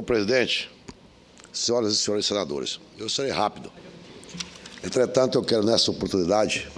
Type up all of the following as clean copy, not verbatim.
presidente, senhoras e senhores senadores, eu serei rápido. Entretanto, eu quero, nessa oportunidade,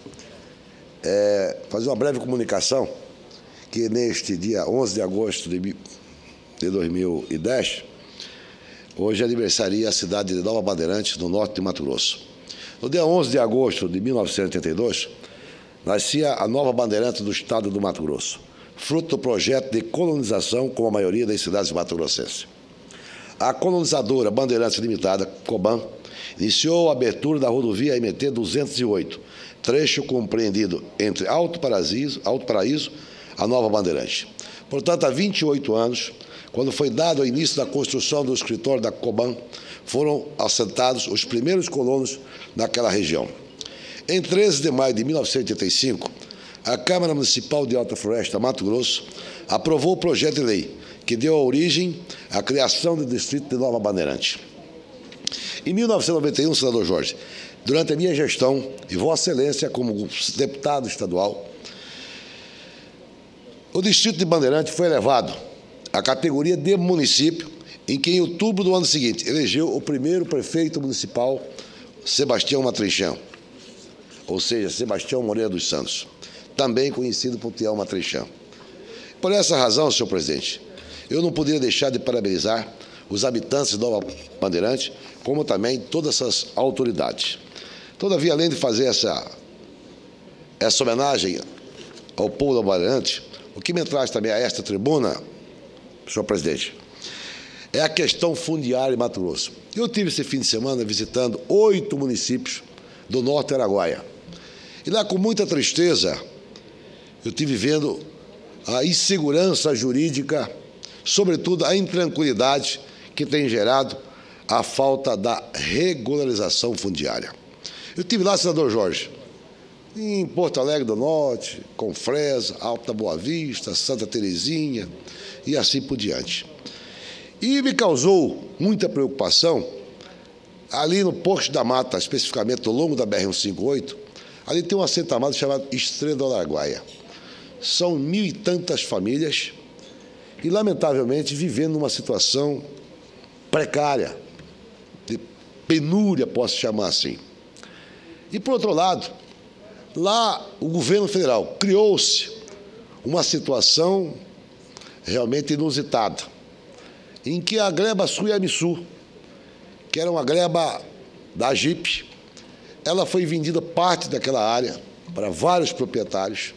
fazer uma breve comunicação que, neste dia 11 de agosto de 2010, hoje aniversaria a cidade de Nova Bandeirantes, no norte de Mato Grosso. No dia 11 de agosto de 1982, nascia a Nova Bandeirantes do estado do Mato Grosso, fruto do projeto de colonização como a maioria das cidades mato-grossenses. A colonizadora Bandeirantes Limitada, Coban, iniciou a abertura da rodovia MT-208, trecho compreendido entre Alto Paraíso, a Nova Bandeirante. Portanto, há 28 anos, quando foi dado o início da construção do escritório da Coban, foram assentados os primeiros colonos naquela região. Em 13 de maio de 1985, a Câmara Municipal de Alta Floresta, Mato Grosso, aprovou o projeto de lei que deu origem à criação do distrito de Nova Bandeirante. Em 1991, senador Jorge, durante a minha gestão e Vossa Excelência como deputado estadual, o distrito de Bandeirante foi elevado à categoria de município, em que, em outubro do ano seguinte, elegeu o primeiro prefeito municipal, Sebastião Matrinchão, ou seja, Sebastião Moreira dos Santos, também conhecido por Tião Matrinchão. Por essa razão, senhor presidente, eu não poderia deixar de parabenizar os habitantes de Nova Bandeirante, como também todas essas autoridades. Todavia, além de fazer essa homenagem ao povo da Bandeirante, o que me traz também a esta tribuna, senhor presidente, é a questão fundiária em Mato Grosso. Eu tive esse fim de semana visitando 8 municípios do norte do Araguaia. E lá, com muita tristeza, eu tive vendo a insegurança jurídica, sobretudo a intranquilidade que tem gerado a falta da regularização fundiária. Eu estive lá, senador Jorge, em Porto Alegre do Norte, Confresa, Alta Boa Vista, Santa Terezinha e assim por diante. E me causou muita preocupação, ali no Posto da Mata, especificamente ao longo da BR-158, ali tem um assentamento chamado Estrela do Araguaia. São 1.000 e tantas famílias e, lamentavelmente, vivendo numa situação precária, de penúria, posso chamar assim. E, por outro lado, lá o governo federal criou-se uma situação realmente inusitada, em que a gleba Suiamiçu, que era uma gleba da Jeep, ela foi vendida parte daquela área para vários proprietários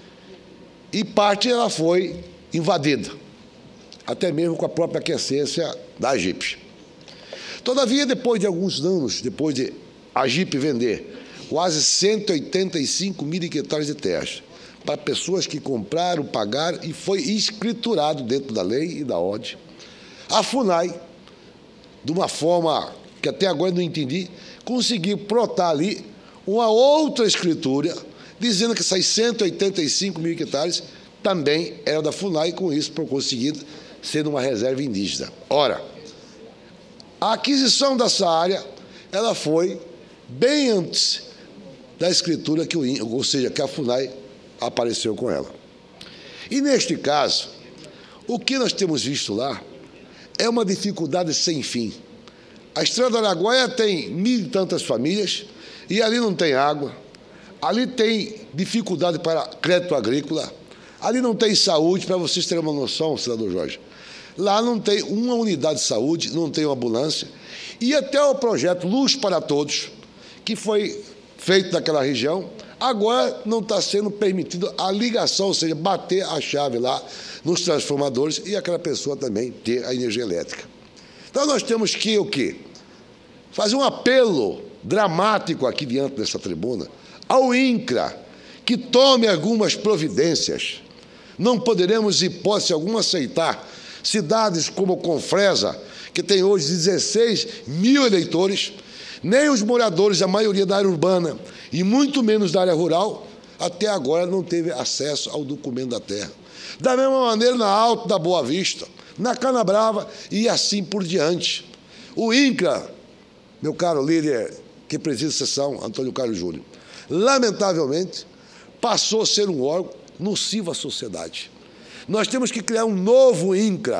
e parte ela foi invadida, até mesmo com a própria aquiescência da Jeep. Todavia, depois de alguns anos, depois de a Jeep vender quase 185 mil hectares de terras para pessoas que compraram, pagaram e foi escriturado dentro da lei e da ordem, a FUNAI, de uma forma que até agora eu não entendi, conseguiu brotar ali uma outra escritura, dizendo que essas 185 mil hectares também eram da FUNAI, e com isso, por conseguido, sendo uma reserva indígena. Ora, a aquisição dessa área, ela foi bem antes da escritura, ou seja, que a FUNAI apareceu com ela. E, neste caso, o que nós temos visto lá é uma dificuldade sem fim. A Estrela do Araguaia tem 1.000 e tantas famílias e ali não tem água, ali tem dificuldade para crédito agrícola, ali não tem saúde, para vocês terem uma noção, senador Jorge. Lá não tem uma unidade de saúde, não tem uma ambulância, e até o projeto Luz para Todos, que foi feito naquela região, agora não está sendo permitido a ligação, ou seja, bater a chave lá nos transformadores e aquela pessoa também ter a energia elétrica. Então, nós temos que o quê? Fazer um apelo dramático aqui diante dessa tribuna ao INCRA, que tome algumas providências. Não poderemos, em hipótese alguma, aceitar cidades como Confresa, que tem hoje 16 mil eleitores, nem os moradores, a maioria da área urbana, e muito menos da área rural, até agora não teve acesso ao documento da terra. Da mesma maneira, na Alta da Boa Vista, na Canabrava e assim por diante. O INCRA, meu caro líder que preside a sessão, Antônio Carlos Júnior, lamentavelmente, passou a ser um órgão nocivo à sociedade. Nós temos que criar um novo INCRA,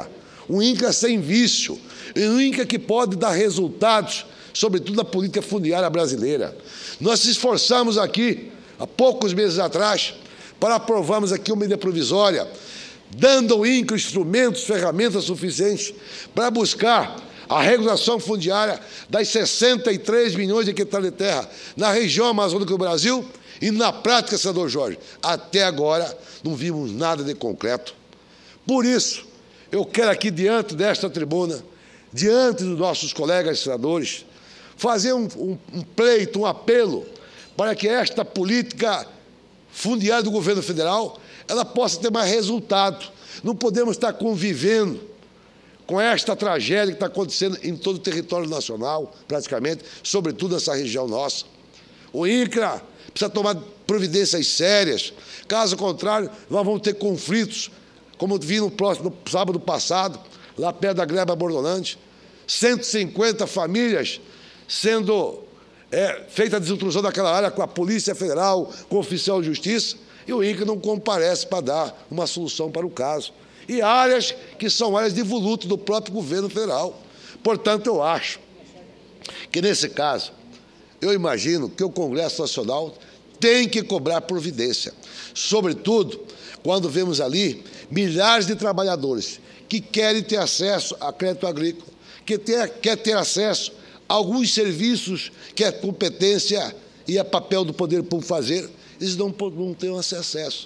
um INCRA sem vício, um INCRA que pode dar resultados, sobretudo na política fundiária brasileira. Nós se esforçamos aqui, há poucos meses atrás, para aprovarmos aqui uma medida provisória, dando ao INCRA instrumentos, ferramentas suficientes para buscar a regulação fundiária das 63 milhões de hectares de terra na região amazônica do Brasil e, na prática, senador Jorge, até agora não vimos nada de concreto. Por isso, eu quero aqui, diante desta tribuna, diante dos nossos colegas senadores, fazer um pleito, um apelo, para que esta política fundiária do governo federal ela possa ter mais resultado. Não podemos estar convivendo com esta tragédia que está acontecendo em todo o território nacional, praticamente, sobretudo nessa região nossa. O INCRA precisa tomar providências sérias, caso contrário, nós vamos ter conflitos, como vi no sábado passado, lá perto da Gleba Bordolante, 150 famílias sendo feita a desintrusão daquela área com a Polícia Federal, com o oficial de justiça, e o INCRA não comparece para dar uma solução para o caso. E áreas que são áreas de voluto do próprio governo federal. Portanto, eu acho que, nesse caso, eu imagino que o Congresso Nacional tem que cobrar providência, sobretudo quando vemos ali milhares de trabalhadores que querem ter acesso a crédito agrícola, que quer ter acesso a alguns serviços que é competência e é papel do poder público fazer, eles não têm esse acesso.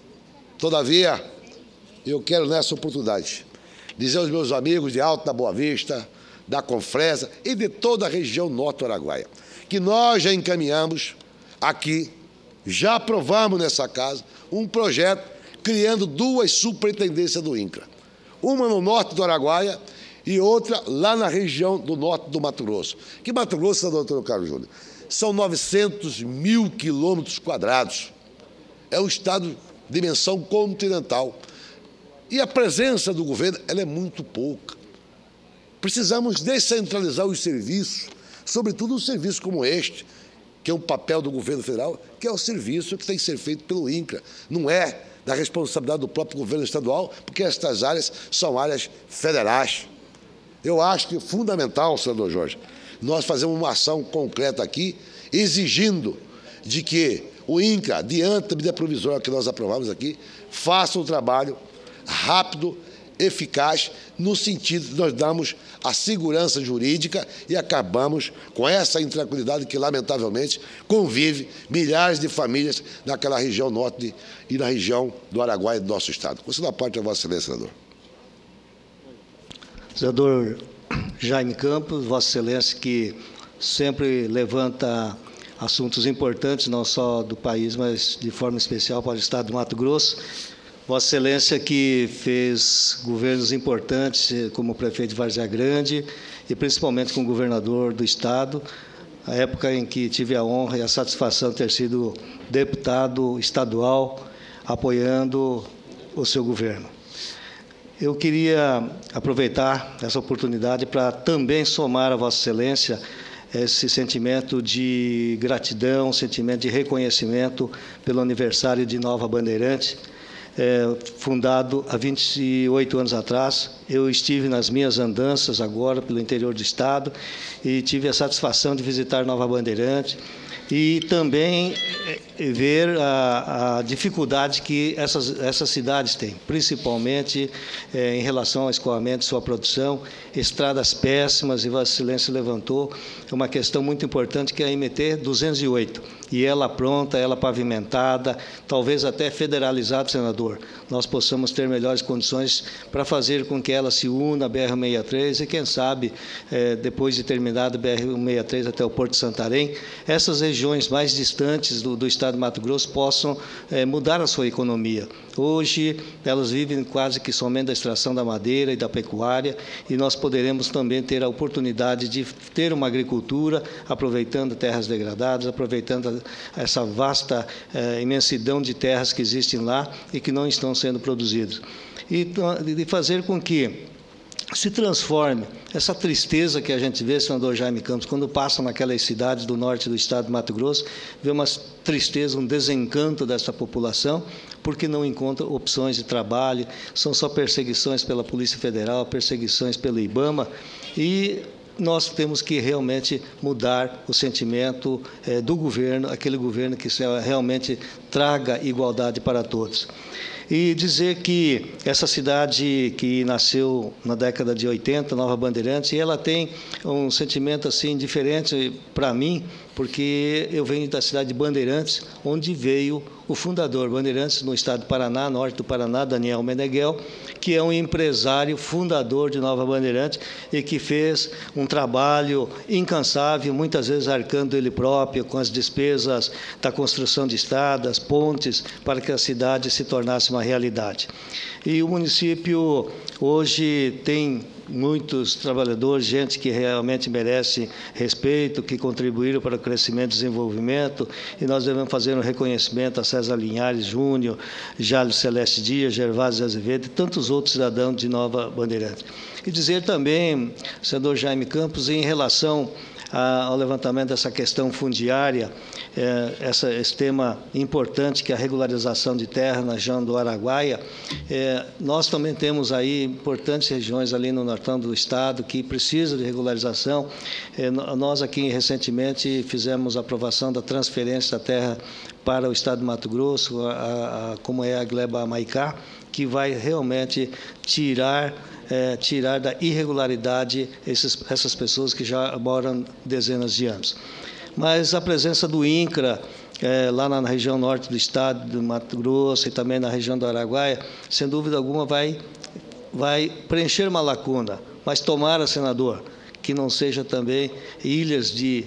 Todavia, eu quero, nessa oportunidade, dizer aos meus amigos de Alto da Boa Vista, da Confresa e de toda a região norte do Araguaia, que nós já encaminhamos aqui, já aprovamos nessa casa, um projeto criando 2 superintendências do INCRA. Uma no norte do Araguaia e outra lá na região do norte do Mato Grosso. Que Mato Grosso, doutor Carlos Júnior, são 900 mil quilômetros quadrados. É um estado de dimensão continental. E a presença do governo ela é muito pouca. Precisamos descentralizar os serviços, sobretudo um serviço como este, que é um papel do governo federal, que é o serviço que tem que ser feito pelo INCRA. Não é da responsabilidade do próprio governo estadual, porque estas áreas são áreas federais. Eu acho que é fundamental, senador Jorge, nós fazemos uma ação concreta aqui, exigindo de que o INCRA, diante da medida provisória que nós aprovamos aqui, faça um trabalho rápido, eficaz, no sentido de nós darmos a segurança jurídica e acabamos com essa intranquilidade que, lamentavelmente, convive milhares de famílias naquela região norte e na região do Araguaia do nosso estado. Conceda a parte a Vossa Excelência, senador. Senador Jaime Campos, Vossa Excelência, que sempre levanta assuntos importantes, não só do país, mas de forma especial para o estado do Mato Grosso. Vossa Excelência que fez governos importantes, como o prefeito de Várzea Grande, e principalmente com o governador do estado, a época em que tive a honra e a satisfação de ter sido deputado estadual, apoiando o seu governo. Eu queria aproveitar essa oportunidade para também somar a Vossa Excelência esse sentimento de gratidão, sentimento de reconhecimento pelo aniversário de Nova Bandeirante, fundado há 28 anos atrás. Eu estive nas minhas andanças agora pelo interior do estado e tive a satisfação de visitar Nova Bandeirante e também ver a dificuldade que essas cidades têm, principalmente em relação ao escoamento de sua produção, estradas péssimas, e Vossa Excelência levantou uma questão muito importante, que é a MT 208, e ela pronta, ela pavimentada, talvez até federalizada, senador, nós possamos ter melhores condições para fazer com que ela se una à BR-163 e, quem sabe, depois de terminada a BR-163 até o Porto de Santarém, essas regiões mais distantes do estado de Mato Grosso possam mudar a sua economia. Hoje, elas vivem quase que somente da extração da madeira e da pecuária, e nós poderemos também ter a oportunidade de ter uma agricultura, aproveitando terras degradadas, aproveitando essa vasta imensidão de terras que existem lá e que não estão sendo produzidas. E de fazer com que se transforme. Essa tristeza que a gente vê, senador Jaime Campos, quando passa naquelas cidades do norte do estado de Mato Grosso, vê uma tristeza, um desencanto dessa população, porque não encontra opções de trabalho, são só perseguições pela Polícia Federal, perseguições pelo IBAMA, e nós temos que realmente mudar o sentimento do governo, aquele governo que realmente traga igualdade para todos. E dizer que essa cidade que nasceu na década de 80, Nova Bandeirantes, ela tem um sentimento assim diferente para mim, porque eu venho da cidade de Bandeirantes, onde veio o fundador Bandeirantes, no estado do Paraná, norte do Paraná, Daniel Meneghel, que é um empresário fundador de Nova Bandeirantes e que fez um trabalho incansável, muitas vezes arcando ele próprio com as despesas da construção de estradas, pontes, para que a cidade se tornasse uma realidade. E o município hoje tem muitos trabalhadores, gente que realmente merece respeito, que contribuíram para o crescimento e desenvolvimento, e nós devemos fazer um reconhecimento a César Linhares Júnior, Jálio Celeste Dias, Gervásio Azevedo e tantos outros cidadãos de Nova Bandeirantes. E dizer também, senador Jaime Campos, em relação ao levantamento dessa questão fundiária, esse tema importante que é a regularização de terra na região do Araguaia, nós também temos aí importantes regiões ali no nortão do estado que precisam de regularização. Nós aqui recentemente fizemos a aprovação da transferência da terra para o estado de Mato Grosso, como é a Gleba Maicá, que vai realmente tirar da irregularidade essas pessoas que já moram dezenas de anos. Mas a presença do INCRA, lá na região norte do estado do Mato Grosso e também na região do Araguaia, sem dúvida alguma vai preencher uma lacuna, mas tomara, senador, que não seja também ilhas de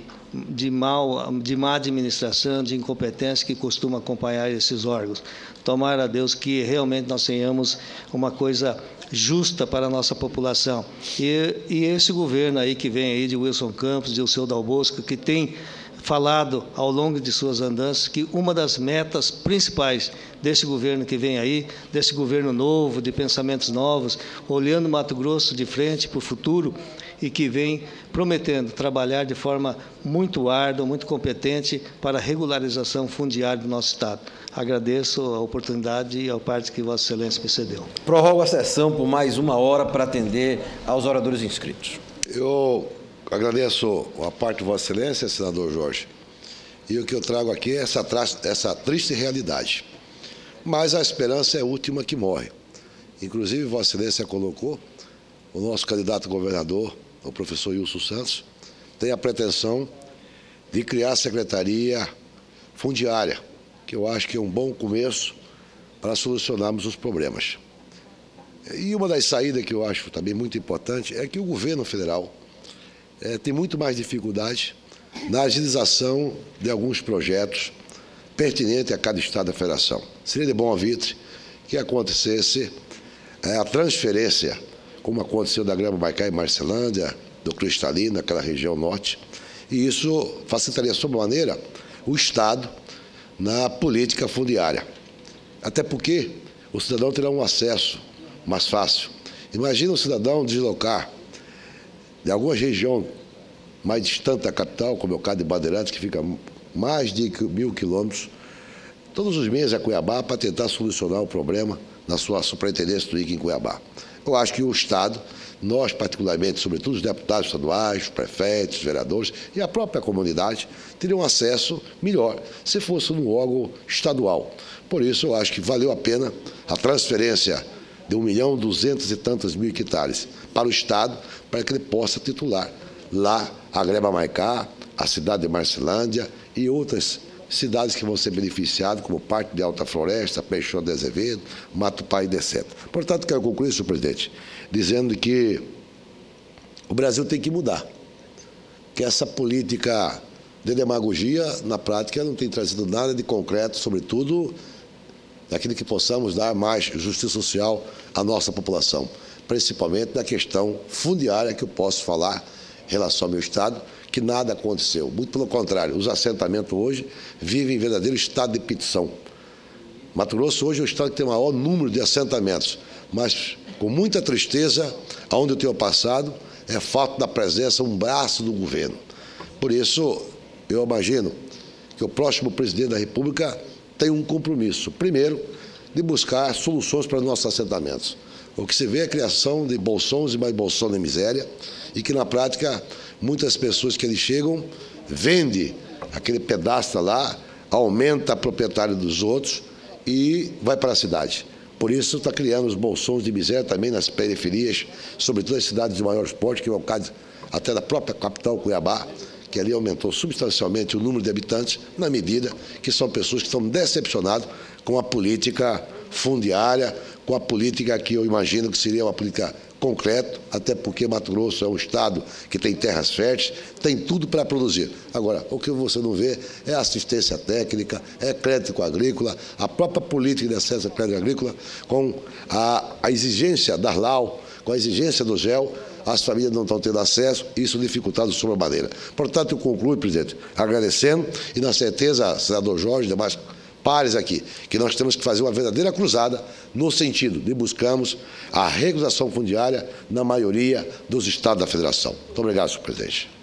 má administração, de incompetência que costuma acompanhar esses órgãos. Tomara a Deus que realmente nós tenhamos uma coisa justa para a nossa população. E esse governo aí que vem aí de Wilson Campos, de Alceu Dal Bosco, que tem falado ao longo de suas andanças que uma das metas principais desse governo que vem aí, desse governo novo, de pensamentos novos, olhando Mato Grosso de frente para o futuro e que vem prometendo trabalhar de forma muito árdua, muito competente para a regularização fundiária do nosso estado. Agradeço a oportunidade e a parte que Vossa Excelência me cedeu. Prorrogo a sessão por mais 1 hora para atender aos oradores inscritos. Eu agradeço a parte de Vossa Excelência, senador Jorge, e o que eu trago aqui é essa triste realidade. Mas a esperança é a última que morre. Inclusive, Vossa Excelência colocou o nosso candidato a governador, o professor Wilson Santos, tem a pretensão de criar a Secretaria Fundiária, que eu acho que é um bom começo para solucionarmos os problemas. E uma das saídas que eu acho também muito importante é que o governo federal tem muito mais dificuldade na agilização de alguns projetos pertinentes a cada estado da federação. Seria de bom alvitre que acontecesse a transferência, como aconteceu da Gleba Maicá e Marcelândia, do Cristalino, naquela região norte, e isso facilitaria, sobremaneira, o Estado na política fundiária. Até porque o cidadão terá um acesso mais fácil. Imagina o cidadão deslocar de alguma região mais distante da capital, como é o caso de Bandeirantes, que fica mais de 1.000 quilômetros, todos os meses a Cuiabá para tentar solucionar o problema na sua superintendência do INCRA em Cuiabá. Eu acho que o Estado, nós particularmente, sobretudo os deputados estaduais, os prefeitos, os vereadores e a própria comunidade, teriam acesso melhor se fosse um órgão estadual. Por isso, eu acho que valeu a pena a transferência de 1.200.000 e tantos hectares para o Estado, para que ele possa titular lá a Gleba Maicá, a cidade de Marcelândia e outras cidades que vão ser beneficiadas, como Parque de Alta Floresta, Peixoto de Azevedo, Mato Paíde, etc. Portanto, quero concluir, senhor presidente, dizendo que o Brasil tem que mudar, que essa política de demagogia, na prática, não tem trazido nada de concreto, sobretudo daquilo que possamos dar mais justiça social à nossa população, principalmente na questão fundiária, que eu posso falar em relação ao meu estado, que nada aconteceu. Muito pelo contrário, os assentamentos hoje vivem em verdadeiro estado de petição. Mato Grosso hoje é o estado que tem o maior número de assentamentos. mas com muita tristeza, aonde eu tenho passado, é falta da presença, um braço do governo. Por isso, eu imagino que o próximo presidente da República tem um compromisso, primeiro, de buscar soluções para nossos assentamentos. O que se vê é a criação de bolsões e mais bolsões de miséria, e que, na prática, muitas pessoas que ali chegam, vendem aquele pedaço lá, aumenta a proprietária dos outros e vai para a cidade. Por isso, está criando os bolsões de miséria também nas periferias, sobretudo as cidades de maior porte, que é o caso até da própria capital, Cuiabá, que ali aumentou substancialmente o número de habitantes, na medida que são pessoas que estão decepcionadas com a política fundiária, com a política que eu imagino que seria uma política concreta, até porque Mato Grosso é um estado que tem terras férteis, tem tudo para produzir. Agora, o que você não vê é assistência técnica, é crédito agrícola, a própria política de acesso ao crédito agrícola, com a exigência da Arlau, com a exigência do GEL, as famílias não estão tendo acesso, isso dificultado sobremaneira. Portanto, eu concluo, presidente, agradecendo e na certeza, senador Jorge e demais pares aqui, que nós temos que fazer uma verdadeira cruzada no sentido de buscarmos a regularização fundiária na maioria dos estados da federação. Muito obrigado, senhor presidente.